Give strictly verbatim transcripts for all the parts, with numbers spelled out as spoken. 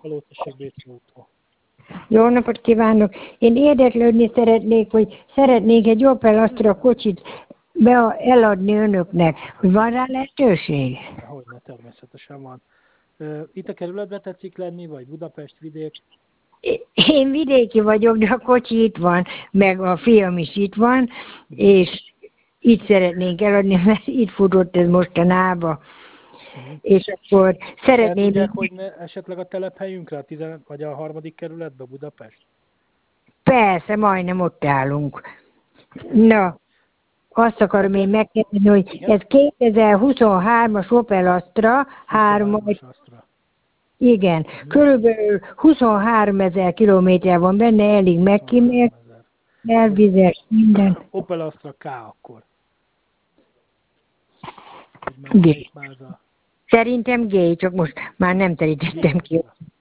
Palotasság Bécsi autó. Jó napot kívánok! Én érdeklődni szeretnék, hogy szeretnék egy Opel Astra kocsit be eladni önöknek. Hogy van rá lehetőség? Hogyne, természetesen van. Itt a kerületben tetszik lenni, vagy Budapest, vidék? Én vidéki vagyok, de a kocsi itt van, meg a fiam is itt van, és itt szeretnénk eladni, mert itt futott ez mostanában. Uh-huh. És akkor szeretném... Tudják, hogy ne, esetleg a telephelyünkre, a tizen, vagy a harmadik kerületbe, Budapest? Persze, majdnem ott állunk. Na, azt akarom én megkérdezni, hogy igen? Ez kétezer-huszonhármas Opel Astra, három... Astra. Igen, uh-huh. Körülbelül huszonháromezer kilométer van benne, elég megkímélt, elvizes, minden. Opel Astra K akkor. G. Szerintem G, csak most már nem terítettem ki.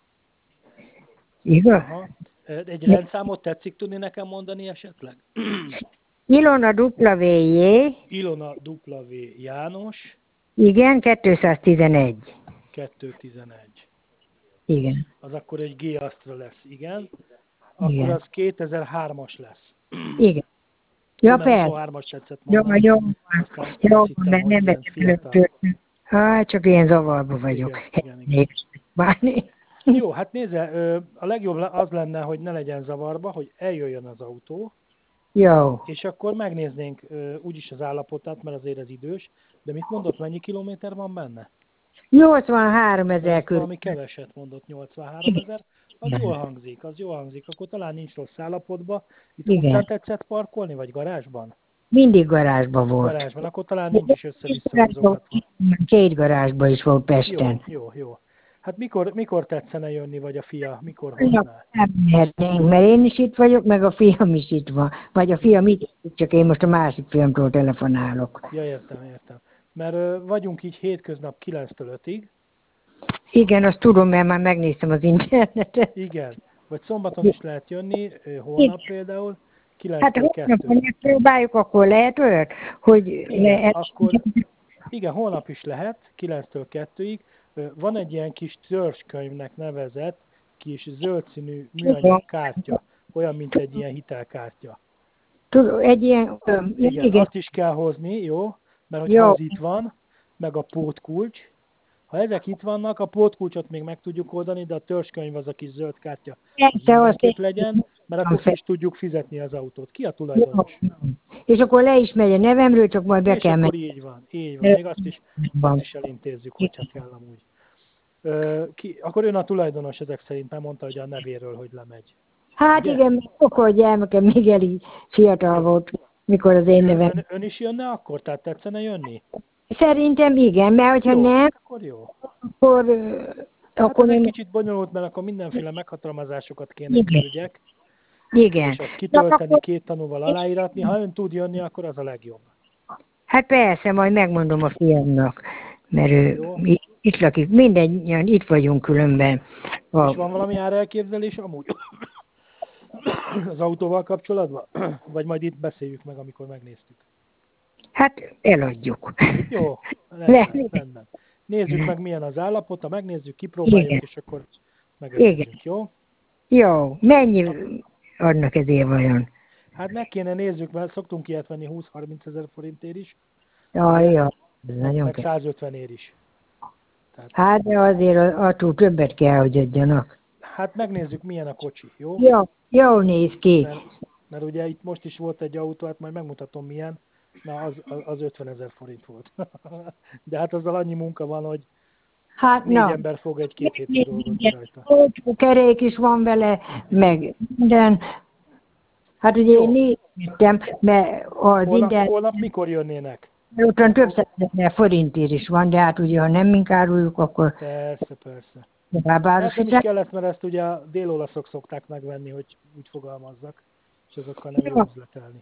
Igaz? Aha. Egy rendszámot tetszik tudni nekem mondani esetleg? Ilona W J. Ilona W János. Igen, kétszáztizenegy. kétszáztizenegy. Igen. Az akkor egy G Astra lesz, igen. Akkor igen. Az kétezer-hármas lesz. Igen. Ja, persze. huszonhármas tetszett mondani. Jó, jó, jó, mert nem vettem. Hát, csak én zavarba vagyok. Igen, igen, igen. Jó, hát nézze, a legjobb az lenne, hogy ne legyen zavarba, hogy eljöjjön az autó. Jó. És akkor megnéznénk úgyis az állapotát, mert azért ez idős. De mit mondott, mennyi kilométer van benne? nyolcvanháromezer körül. Valami keveset mondott, nyolcvanháromezer. Az jól hangzik, az jól hangzik. Akkor talán nincs rossz állapotban. Itt igen. Utcán tetszett parkolni, vagy garázsban? Mindig garázsban volt. Garázsban, akkor talán nincs is össze-vissza húzogatva. Két garázsban is volt Pesten. Jó, jó, jó. Hát mikor, mikor tetszene jönni, vagy a fia, mikor hozná? Nem mehetnénk, mert én is itt vagyok, meg a fiam is itt van. Vagy a fiam itt, csak én most a másik fiamtól telefonálok. Ja, értem, értem. Mert uh, vagyunk így hétköznap kilenctől ötig. Igen, azt tudom, mert már megnéztem az internetet. Igen, vagy szombaton is lehet jönni, holnap igen. Például, kilenctől kettőig. Hát holnap megpróbáljuk, akkor lehet olyat, hogy igen, lehet... Akkor, igen, holnap is lehet, kilenctől kettőig. Van egy ilyen kis törzskönyvnek nevezett, kis zöld színű műanyag kártya, olyan, mint egy ilyen hitelkártya. Tudom, egy ilyen... Igen, igen, azt is kell hozni, jó? Mert hogyha az itt van, meg a pótkulcs, ha ezek itt vannak, a pótkulcsot még meg tudjuk oldani, de a törzskönyv az a kis zöld kártya. Mindenképp legyen, mert akkor ki is tudjuk fizetni az autót. Ki a tulajdonos? És akkor le is megy a nevemről, csak majd be és kell menni. És akkor így van, így van. Még azt is, azt is elintézzük, hogyha kell amúgy. Ki, akkor ön a tulajdonos ezek szerint, már mondta, hogy a nevéről, hogy lemegy. Hát ugye? Igen, akkor gyermekem még elég fiatal volt, mikor az én nevem. Ön, ön is jönne akkor? Tehát tetszene jönni? Szerintem igen, mert hogyha jó, nem, akkor jó. Akkor, hát akkor ez nem... egy kicsit bonyolult, mert akkor mindenféle meghatalmazásokat kéne küldjek. Igen. És azt kitölteni, akkor... két tanúval aláíratni. Ha ön tud jönni, akkor az a legjobb. Hát persze, majd megmondom a fiamnak, mert ő itt lakik. Mindennyian itt vagyunk különben. A... És van valami árelképzelés amúgy az autóval kapcsolatban? Vagy majd itt beszéljük meg, amikor megnéztük? Hát eladjuk. Jó, rendben, rendben. Nézzük meg, milyen az állapota, megnézzük, kipróbáljuk, igen. És akkor megegyezünk, jó? Jó, mennyi adnak ezért vajon? Hát meg kéne nézzük, mert szoktunk ilyet venni húsz-harminc ezer forintért is. Jaj, jaj, ez nagyon meg száz ötven ér is. Tehát... Hát de azért attól többet kell, hogy adjanak. Hát megnézzük, milyen a kocsi, jó? Jó, jól néz ki. Mert, mert ugye itt most is volt egy autó, hát majd megmutatom milyen. Na, az, az ötven ezer forint volt. De hát azzal annyi munka van, hogy hát, négy na. ember fog egy-két hétig dolgozni rajta. Kerék is van vele, meg minden. Hát ugye jó. Én néztem, mert az holnap, minden... Holnap mikor jönnének? Ottan több százezer forintért is van, de hát ugye, ha nem mink áruljuk, akkor... Persze, persze. Hát nem is kellett, mert ezt ugye a délolaszok szokták megvenni, hogy úgy fogalmazzak, és azokkal nem jó üzletelni.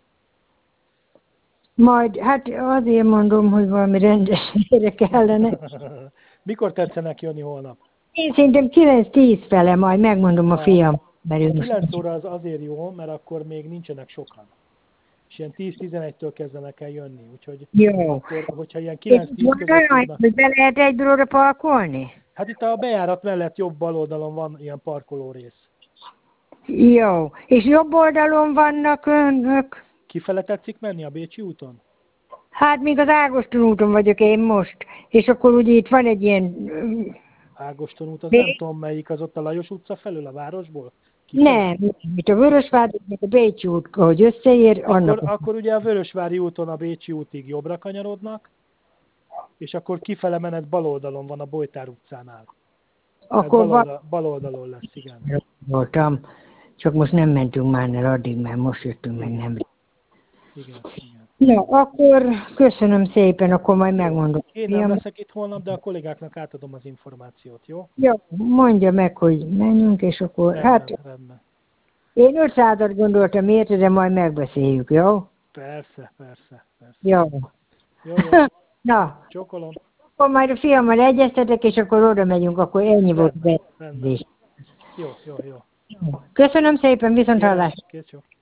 Majd, hát azért mondom, hogy valami rendességre kellene. Mikor tetszenek jönni holnap? Én szerintem kilenc-tíz fele, majd megmondom a, a fiam. A kilenc óra az azért jó, mert akkor még nincsenek sokan. És ilyen tíz-tizenegytől kezdenek el jönni, úgyhogy jó. Akkor, hogyha ilyen kilenc-tíz között tudnak... hogy be lehet egy dologra parkolni? Hát itt a bejárat mellett jobb bal oldalon van ilyen parkoló rész. Jó. És jobb oldalon vannak önök? Kifele tetszik menni a Bécsi úton? Hát még az Ágoston úton vagyok én most. És akkor ugye itt van egy ilyen... Ágoston út, az Bé... nem tudom melyik, az ott a Lajos utca felől, a városból? Kifele? Nem, itt a Vörösvári, a Bécsi út, ahogy összeér, akkor, annak... Akkor ugye a Vörösvári úton a Bécsi útig jobbra kanyarodnak, és akkor kifele menet bal oldalon van a Bojtár utcánál. Akkor bal, oldal, bal oldalon lesz, igen. Voltam, csak most nem mentünk már el addig, mert most jöttünk meg nem. Igen, igen. Na, akkor köszönöm szépen, akkor majd megmondom. Én nem leszek itt holnap, de a kollégáknak átadom az információt, jó? Jó, mondja meg, hogy menjünk, és akkor... Rendben, hát, rendben. én ötszázat gondoltam érte, de majd megbeszéljük, jó? Persze, persze, persze. Jó. Jó, jó. Na, Csókolom. akkor majd a fiammal egyeztetek, és akkor oda megyünk, akkor ennyi volt. Rendben, rendben. Jó, jó, jó. Köszönöm szépen, viszont hallásra. Kész, jó.